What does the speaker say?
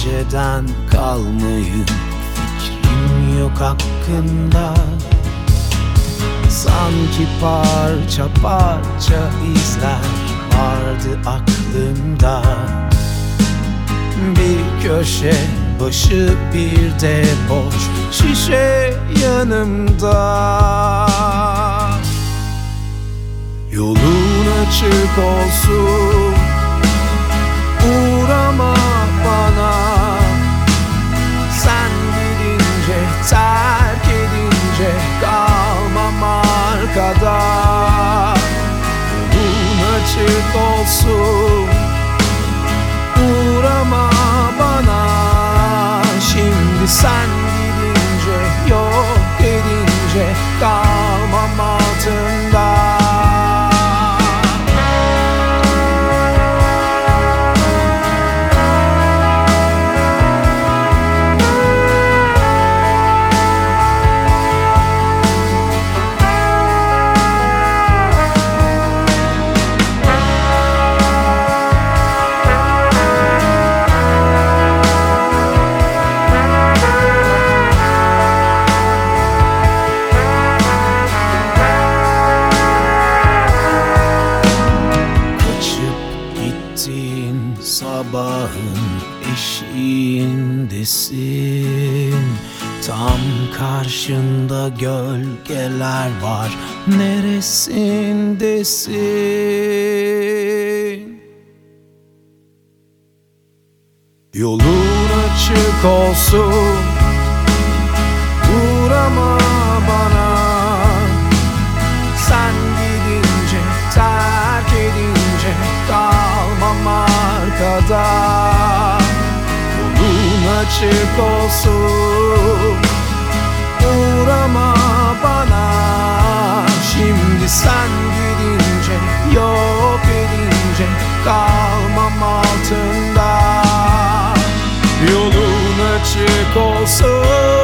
önceden kalmayın, fikrim yok hakkında. Sanki parça parça izler vardı aklımda. Bir köşe başı bir de boş şişe yanımda. Yolun açık olsun, uğrama bana. Sen gidince, terk edince kalmam arkada. Yolun açık olsun, uğrama bana. Şimdi sen gidince, yok edince kalmam altında. Sabahın eşiğindesin, tam karşında gölgeler var, neresindesin? Yolun açık olsun, uğrama bana. Sen gidince, terk edince kalmam arkada. Yolun açık olsun, uğrama bana. Şimdi sen gidince, yok edince kalmam altında. Yolun açık olsun,